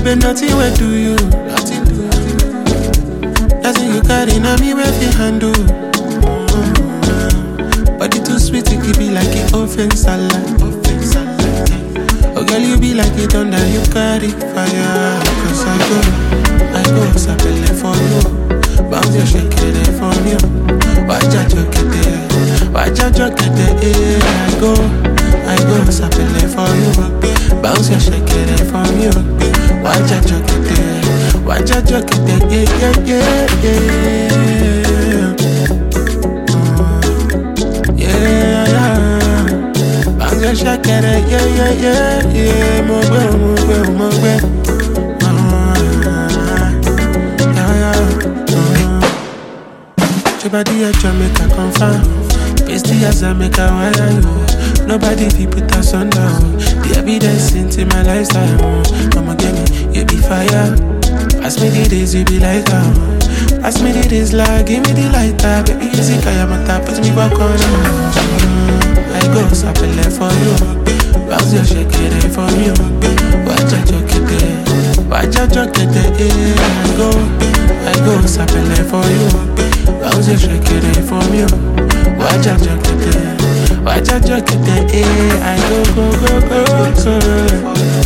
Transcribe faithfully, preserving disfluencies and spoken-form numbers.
baby, nothing will do you. Nothing do you. Nothing you carry, now me where you handle. Mm-hmm. But it too sweet, it could be like an offense salad. Offense salad. Oh girl, you be like it thunder, you carry fire. Cause I go, I go, sapele for you. Bounce your shake it for you. Watch out, joke it there. Watch out, joke it there. I go, I go, sapele for you. Bounce your shake it for you. Watch out, joke it there. Watch out, joke it there. Yeah, yeah, yeah, yeah. Yeah, yeah. Bounce your shake it, yeah, yeah, yeah, yeah. Mogwe, mogwe, mogwe. Your body a Jamaica confirm. Pasty as I make a wire you. Nobody fi put us under. The evidence into my lifestyle. Come again, you be fire. Pass me the days, you be like that. Pass me the days, like give me the lighter. Baby, easy, kaya mata, put me back on. I go sapele for you. Bounce your shake it for you. Watch out, joke it there. Watch out, joke it there. I go, I go sapele for you. Bounce your shake it for you. Watch out, joke it there. Watch out, joke it there. I go, go, go, go, go.